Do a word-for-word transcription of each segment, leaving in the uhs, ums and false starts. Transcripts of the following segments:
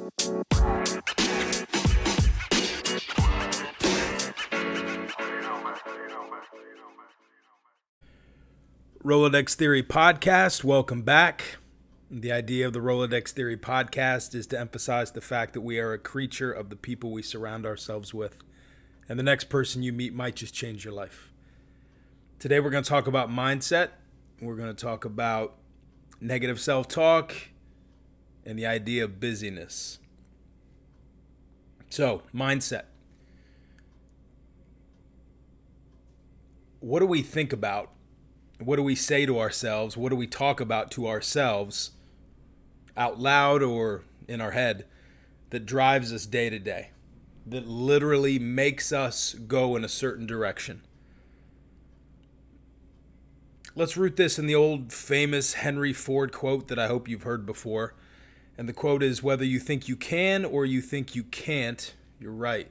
Rolodex Theory Podcast, welcome back. The idea of the Rolodex Theory Podcast is to emphasize the fact that we are a creature of the people we surround ourselves with, and the next person you meet might just change your life. Today we're going to talk about mindset, we're going to talk about negative self-talk, and the idea of busyness. So, mindset. What do we think about? What do we say to ourselves? What do we talk about to ourselves out loud or in our head that drives us day to day, that literally makes us go in a certain direction? Let's root this in the old famous Henry Ford quote that I hope you've heard before. And the quote is, whether you think you can or you think you can't, you're right.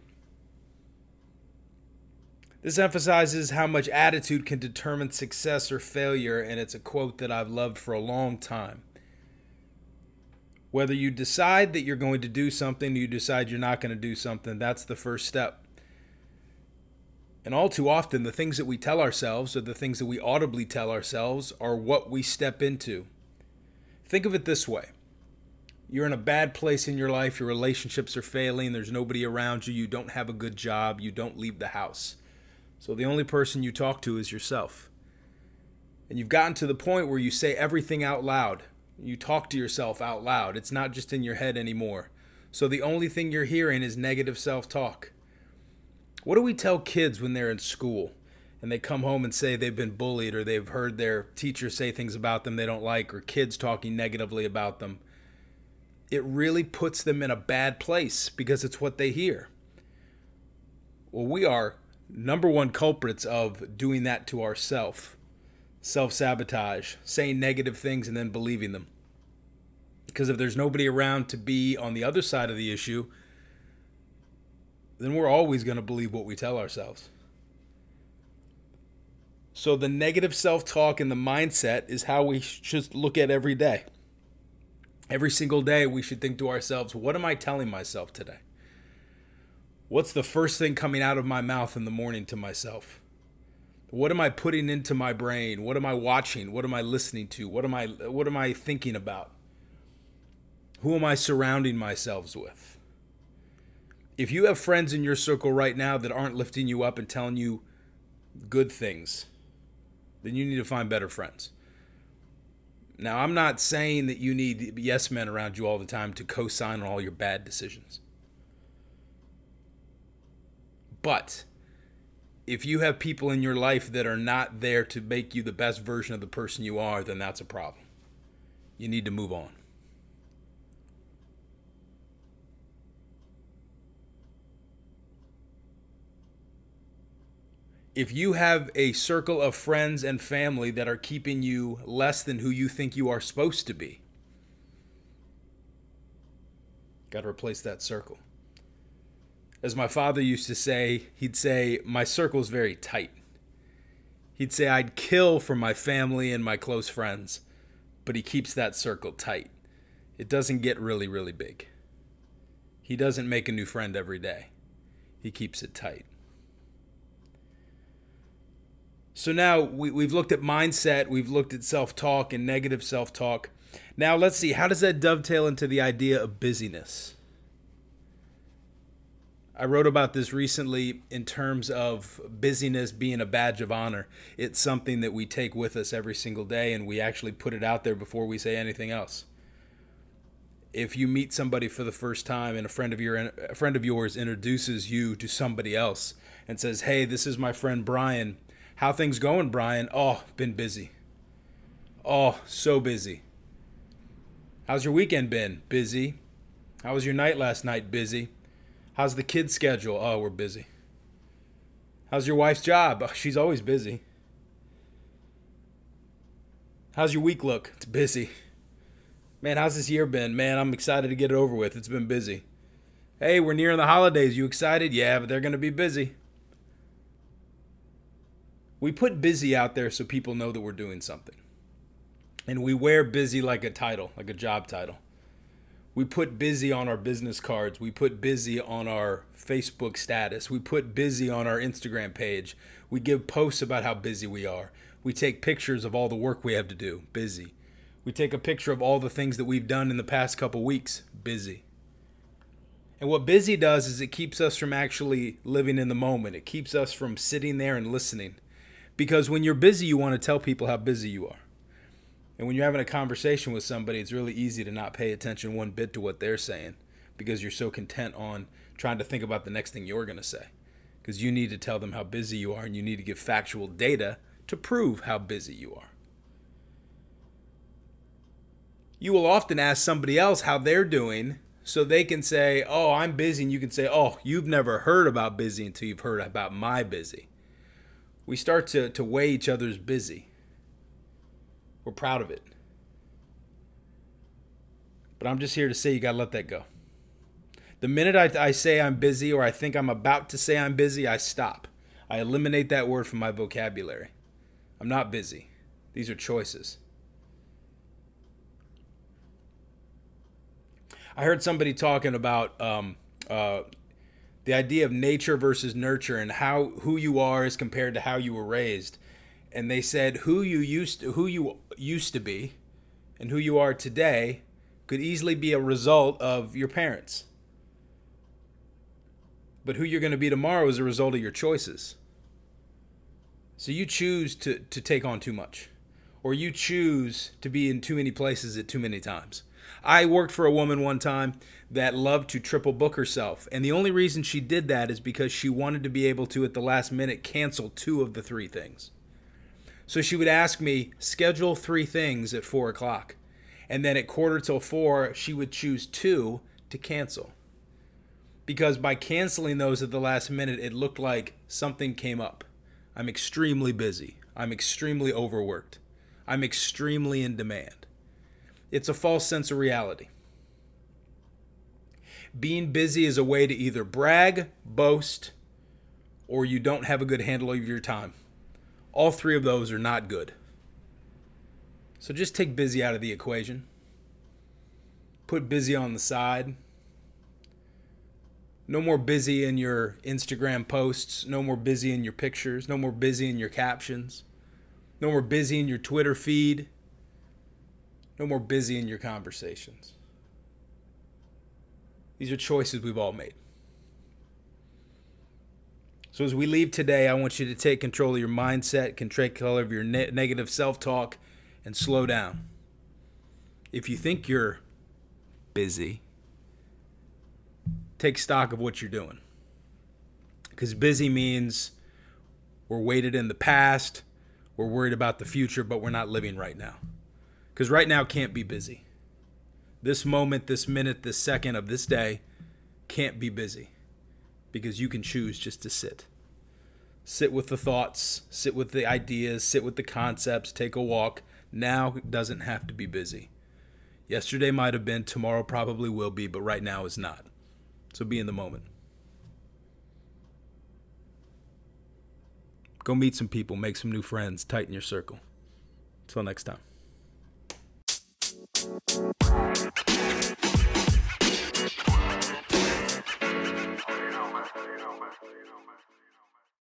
This emphasizes how much attitude can determine success or failure, and it's a quote that I've loved for a long time. Whether you decide that you're going to do something or you decide you're not going to do something, that's the first step. And all too often, the things that we tell ourselves or the things that we audibly tell ourselves are what we step into. Think of it this way. You're in a bad place in your life, your relationships are failing, there's nobody around you, you don't have a good job, you don't leave the house. So the only person you talk to is yourself. And you've gotten to the point where you say everything out loud. You talk to yourself out loud. It's not just in your head anymore. So the only thing you're hearing is negative self-talk. What do we tell kids when they're in school and they come home and say they've been bullied or they've heard their teacher say things about them they don't like or kids talking negatively about them? It really puts them in a bad place because it's what they hear. Well, we are number one culprits of doing that to ourselves. Self-sabotage, saying negative things and then believing them. Because if there's nobody around to be on the other side of the issue, then we're always going to believe what we tell ourselves. So the negative self-talk and the mindset is how we should look at every day. Every single day we should think to ourselves, what am I telling myself today? What's the first thing coming out of my mouth in the morning to myself? What am I putting into my brain? What am I watching? What am I listening to? What am I what am I thinking about? Who am I surrounding myself with? If you have friends in your circle right now that aren't lifting you up and telling you good things, then you need to find better friends. Now, I'm not saying that you need yes men around you all the time to co-sign on all your bad decisions. But if you have people in your life that are not there to make you the best version of the person you are, then that's a problem. You need to move on. If you have a circle of friends and family that are keeping you less than who you think you are supposed to be, got to replace that circle. As my father used to say, he'd say, my circle's very tight. He'd say, I'd kill for my family and my close friends, but he keeps that circle tight. It doesn't get really, really big. He doesn't make a new friend every day. He keeps it tight. So now we, we've looked at mindset, we've looked at self-talk and negative self-talk. Now let's see, how does that dovetail into the idea of busyness? I wrote about this recently in terms of busyness being a badge of honor. It's something that we take with us every single day, and we actually put it out there before we say anything else. If you meet somebody for the first time and a friend of your a friend of yours introduces you to somebody else and says, "Hey, this is my friend Brian. How things going, Brian?" "Oh, been busy." "Oh, so busy." "How's your weekend been?" "Busy." "How was your night last night?" "Busy." "How's the kids' schedule?" "Oh, we're busy." "How's your wife's job?" "Oh, she's always busy." "How's your week look?" "It's busy." "Man, how's this year been?" "Man, I'm excited to get it over with. It's been busy." "Hey, we're nearing the holidays. You excited?" "Yeah, but they're going to be busy." We put busy out there so people know that we're doing something. And we wear busy like a title, like a job title. We put busy on our business cards. We put busy on our Facebook status. We put busy on our Instagram page. We give posts about how busy we are. We take pictures of all the work we have to do. Busy. We take a picture of all the things that we've done in the past couple weeks. Busy. And what busy does is it keeps us from actually living in the moment. It keeps us from sitting there and listening. Because when you're busy, you want to tell people how busy you are. And when you're having a conversation with somebody, it's really easy to not pay attention one bit to what they're saying because you're so content on trying to think about the next thing you're going to say. Because you need to tell them how busy you are and you need to give factual data to prove how busy you are. You will often ask somebody else how they're doing so they can say, oh, I'm busy. And you can say, oh, you've never heard about busy until you've heard about my busy. We start to, to weigh each other's busy. We're proud of it. But I'm just here to say you got to let that go. The minute I, I say I'm busy or I think I'm about to say I'm busy, I stop. I eliminate that word from my vocabulary. I'm not busy. These are choices. I heard somebody talking about um, uh, the idea of nature versus nurture and how who you are is compared to how you were raised. And they said who you used to, who you used to be and who you are today could easily be a result of your parents. But who you're going to be tomorrow is a result of your choices. So you choose to, to take on too much, or you choose to be in too many places at too many times. I worked for a woman one time that loved to triple book herself. And the only reason she did that is because she wanted to be able to, at the last minute, cancel two of the three things. So she would ask me, schedule three things at four o'clock. And then at quarter till four, she would choose two to cancel. Because by canceling those at the last minute, it looked like something came up. I'm extremely busy. I'm extremely overworked. I'm extremely in demand. It's a false sense of reality. Being busy is a way to either brag, boast, or you don't have a good handle of your time. All three of those are not good. So just take busy out of the equation. Put busy on the side. No more busy in your Instagram posts. No more busy in your pictures. No more busy in your captions. No more busy in your Twitter feed. No more busy in your conversations. These are choices we've all made. So as we leave today, I want you to take control of your mindset, control of your ne- negative self-talk, and slow down. If you think you're busy, take stock of what you're doing. Because busy means we're weighted in the past, we're worried about the future, but we're not living right now. Because right now can't be busy. This moment, this minute, this second of this day can't be busy. Because you can choose just to sit. Sit with the thoughts, sit with the ideas, sit with the concepts, take a walk. Now it doesn't have to be busy. Yesterday might have been, tomorrow probably will be, but right now is not. So be in the moment. Go meet some people, make some new friends, tighten your circle. Until next time.